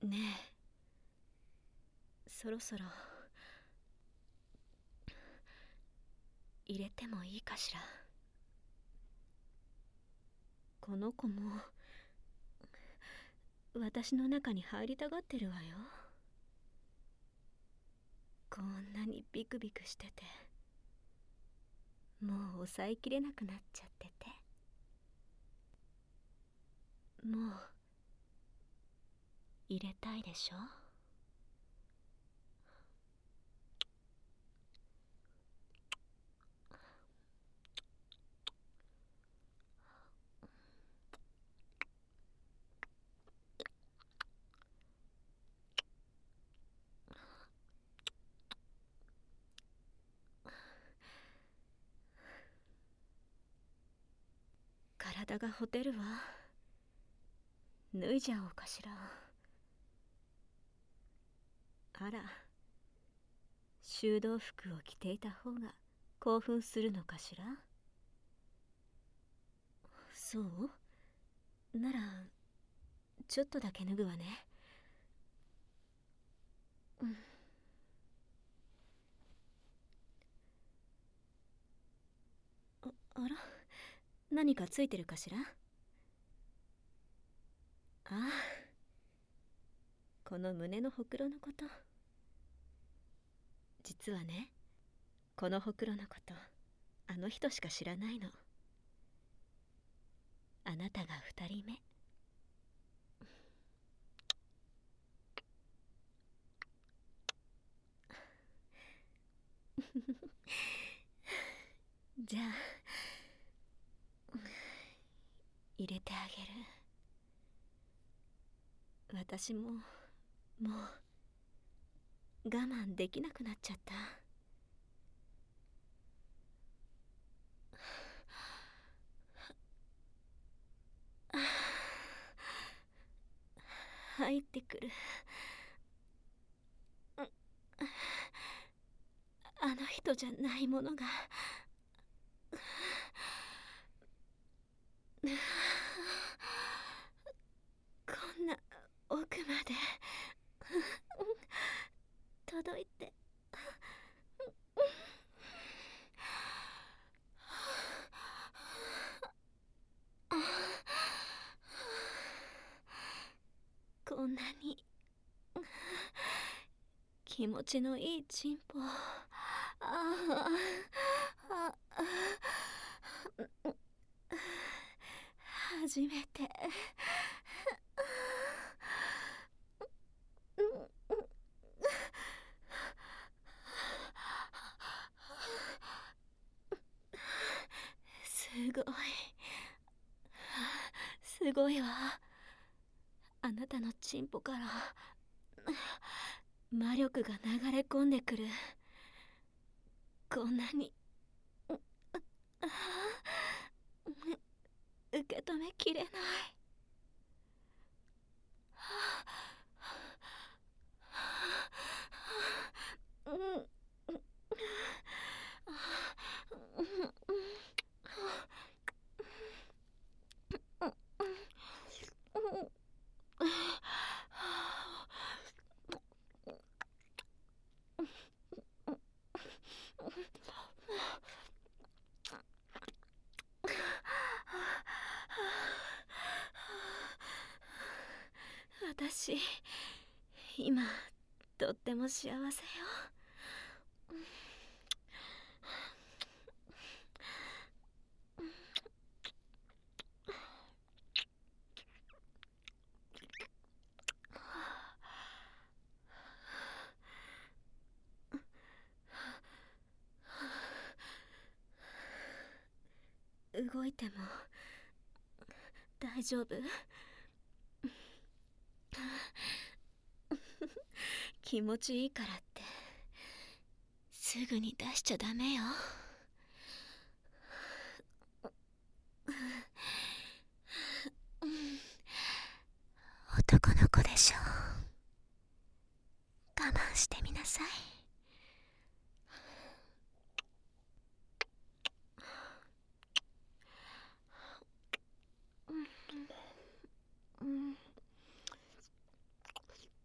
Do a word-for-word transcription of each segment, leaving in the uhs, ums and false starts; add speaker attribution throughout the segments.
Speaker 1: ねえ、そろそろ入れてもいいかしら。この子も私の中に入りたがってるわよ。こんなにビクビクしてて、もう抑えきれなくなっちゃってて、もう入れたいでしょ。体がほてるわ。脱いじゃおうかしら。あら、修道服を着ていた方が興奮するのかしら。そうならちょっとだけ脱ぐわね。うん。あ、あら、何かついてるかしら。ああ、この胸のほくろのこと。実はね、このほくろのことあの人しか知らないの。あなたが二人目。じゃあ入れてあげる。私ももう我慢できなくなっちゃった。入ってくる。あの人じゃないものが。こんな奥まで届いて。こんなに気持ちのいいチンポ。ああ、初めて。すごいすごいわ。あなたのチンポから魔力が流れ込んでくる。こんなに受け止めきれない。私今とっても幸せよ。動いても大丈夫？気持ちいいからってすぐに出しちゃダメよ。男の子でしょ。我慢してみなさい。うん、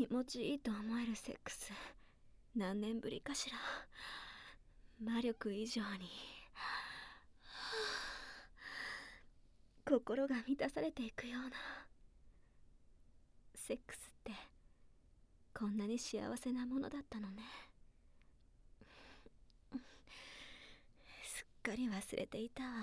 Speaker 1: 気持ちいいと思えるセックス、何年ぶりかしら。魔力以上に心が満たされていくような。セックスってこんなに幸せなものだったのね。すっかり忘れていたわ。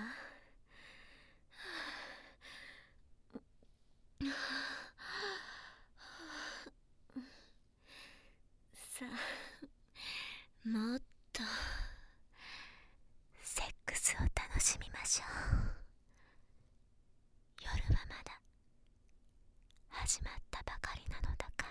Speaker 1: さあ、もっとセックスを楽しみましょう。夜はまだ始まったばかりなのだから。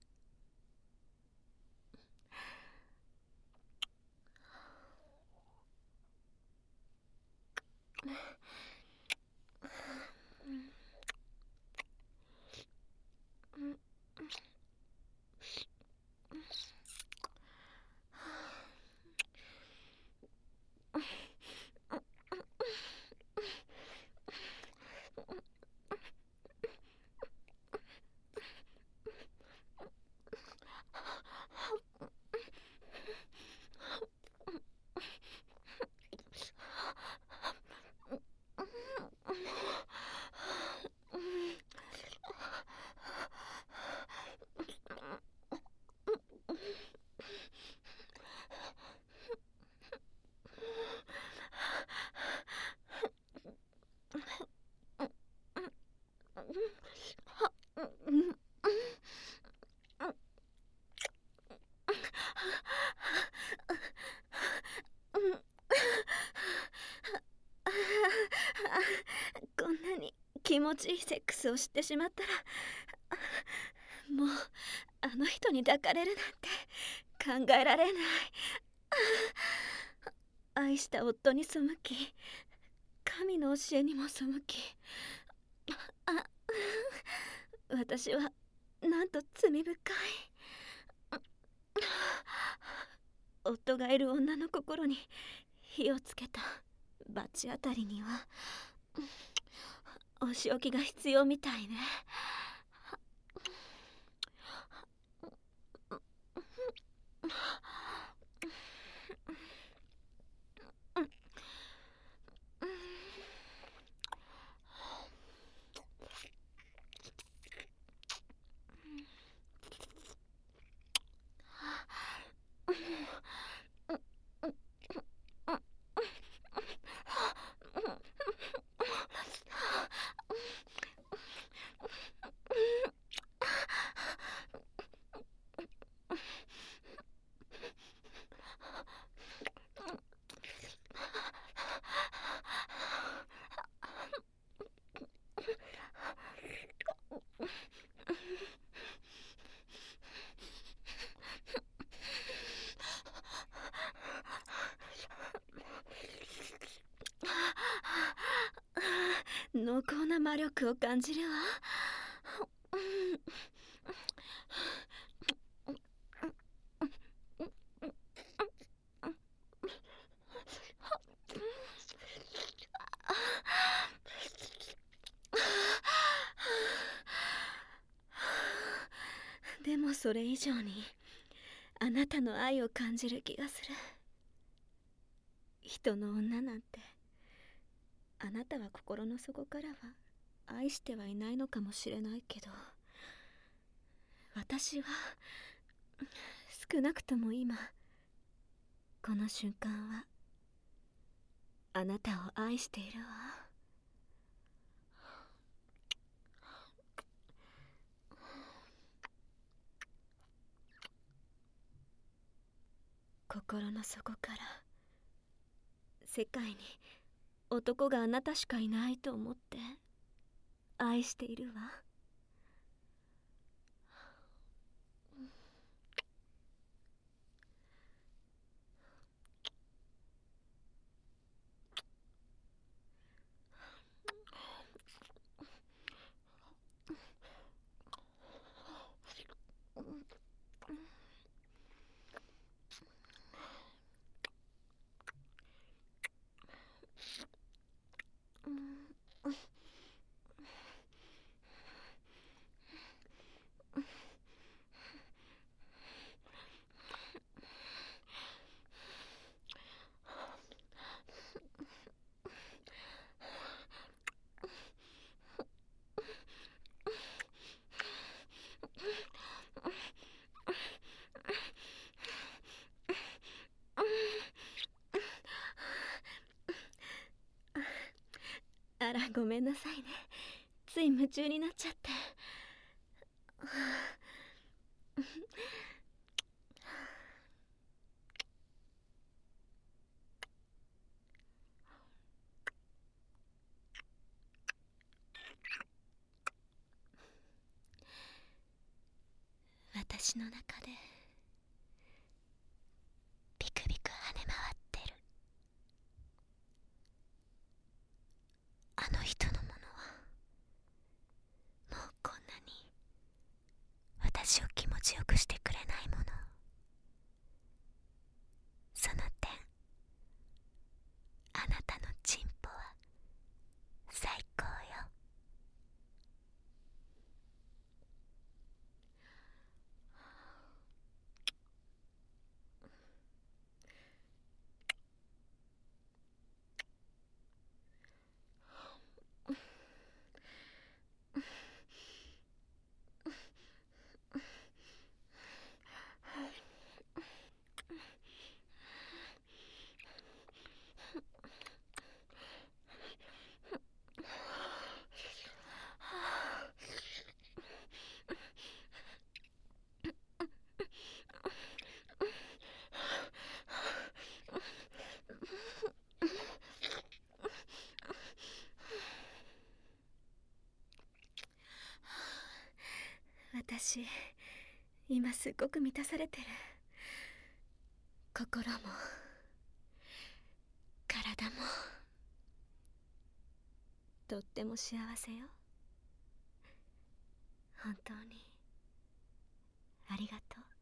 Speaker 1: こんなに気持ちいいセックスをしてしまったら、もうあの人に抱かれるなんて考えられない。愛した夫に背き、神の教えにも背き、あ、私はなんと罪深い。夫がいる女の心に火をつけた罰当たりにはお仕置きが必要みたいね。濃厚な魔力を感じるわ。でもそれ以上にあなたの愛を感じる気がする。人の女なんて、あなたは心の底からは愛してはいないのかもしれないけど、私は少なくとも今この瞬間はあなたを愛しているわ。心の底から世界に男があなたしかいないと思って愛しているわ。 ごめんなさいね。つい夢中になっちゃって。私の中でビクビク跳ね回ってるあの人のものは、もうこんなに私を気持ちよくしてくれないもの。その点、あなたのチンポは最高よ。私、今すっごく満たされてる。心も体もとっても幸せよ。本当にありがとう。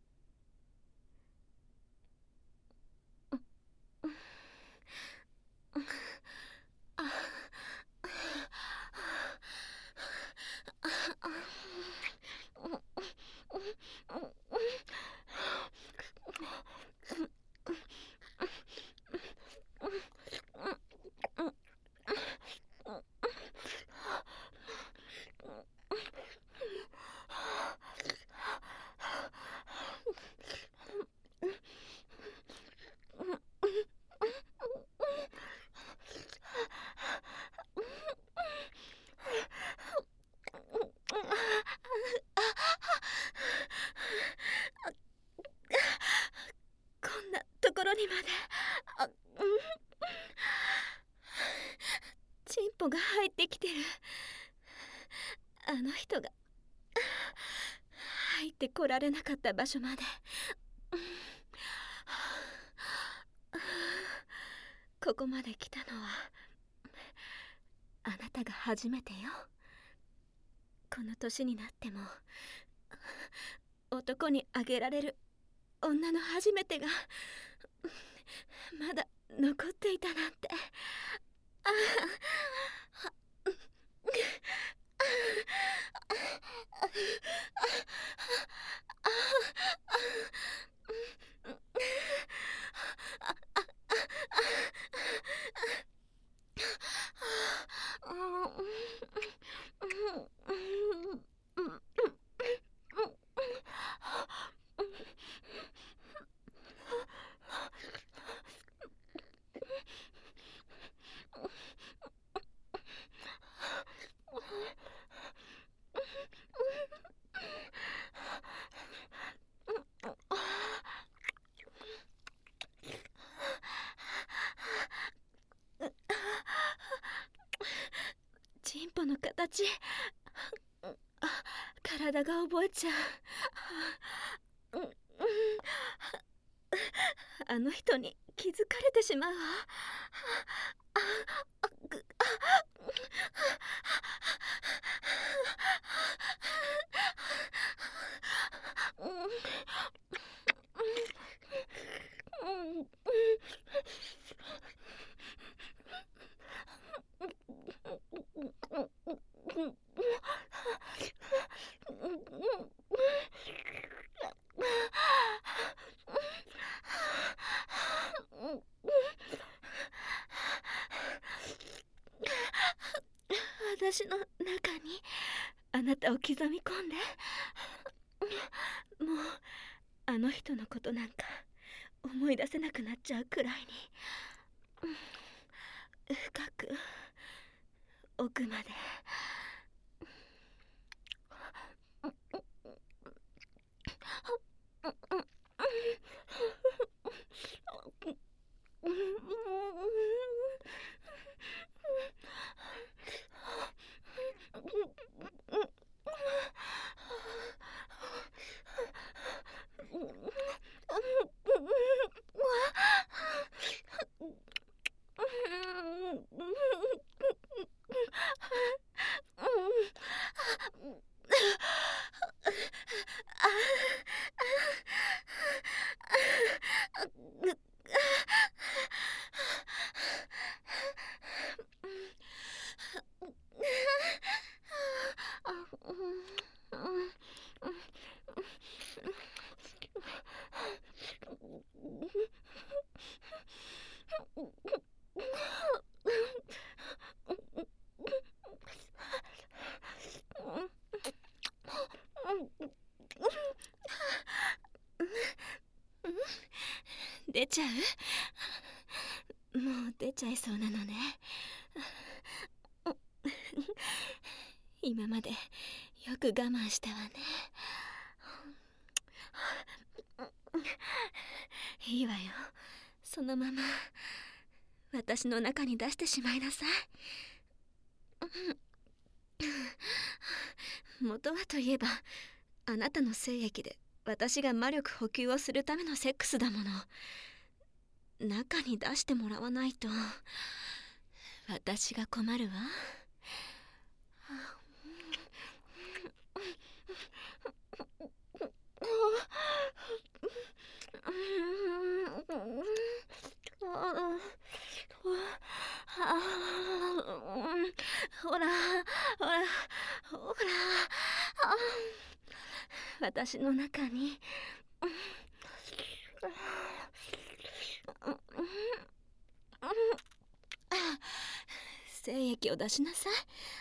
Speaker 1: こんなところにまで。あ、うん、チンポが入ってきてる。あの人が入ってこられなかった場所まで。ここまで来たのはあなたが初めてよ。この年になっても男にあげられる女の初めてがまだ残っていたなんて。あチンポの形、体が覚えちゃう。あの人に気づかれてしまうわ。私の中にあなたを刻み込んで。もうあの人のことなんか思い出せなくなっちゃうくらいに深く奥まで。出ちゃう？もう出ちゃいそうなのね。今までよく我慢したわね。いいわよ、そのまま私の中に出してしまいなさい。元はといえば、あなたの精液で私が魔力補給をするためのセックスだもの。中に出してもらわないと私が困るわ。ほらほらほら、私の中に精液を出しなさい。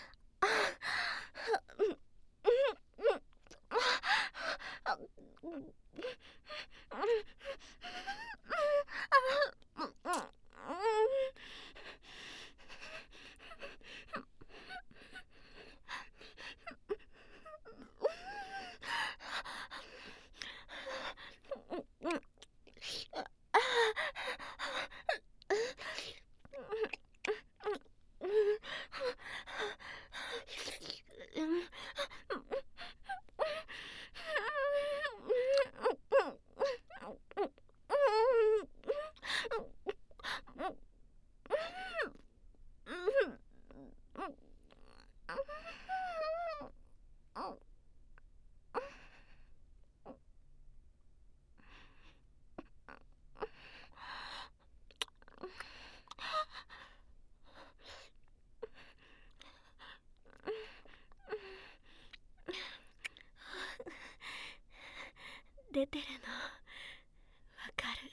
Speaker 1: 出てるのわかる？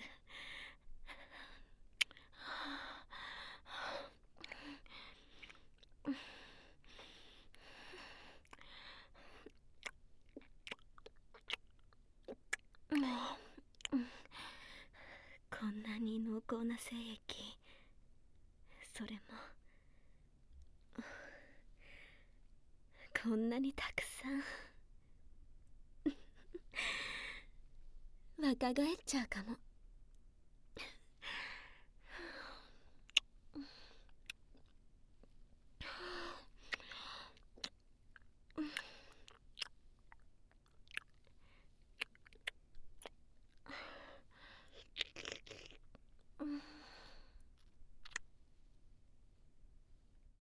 Speaker 1: こんなに濃厚な精液、それもこんなにたくさん。若返っちゃうかも。